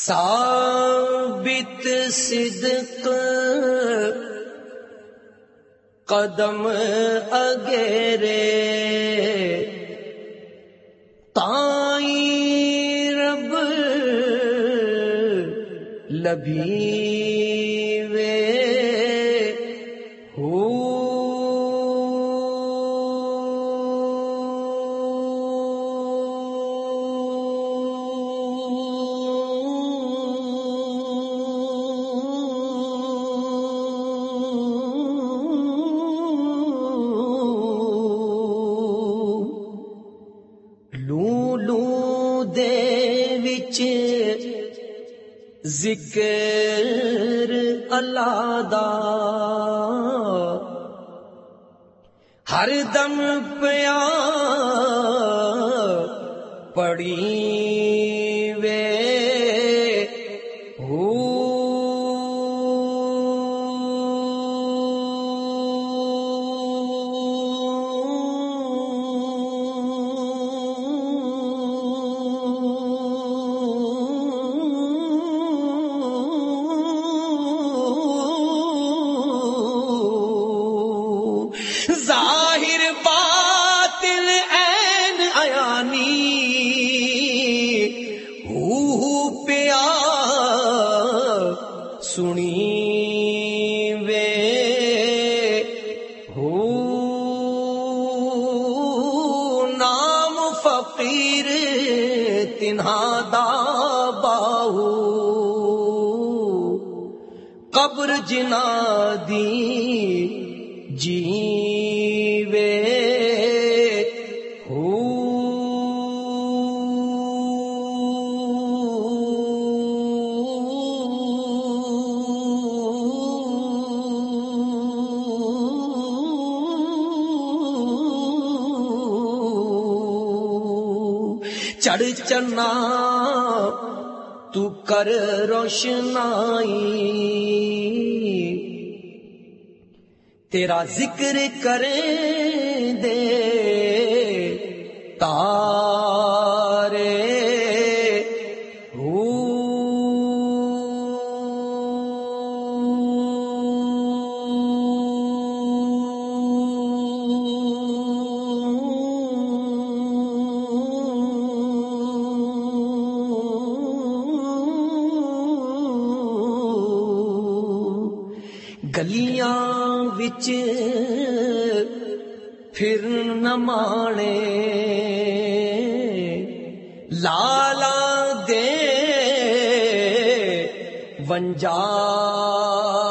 ثابت صدق قدم اگیرے تائیں رب لبھی وے ہو ذکر اللہ دا ہر دم پیا پڑی وے ہو ظاہر باطل عین عیانی ہو پیا سنی وے ہو نام فقیر تنہا دا باہو قبر جنا دی جیوے ہو چڑھ چنا تو کر روشنائی تیرا ذکر کریں دے تارے ہو گلیاں وچ پھر نہ مانے لالا دے ونجا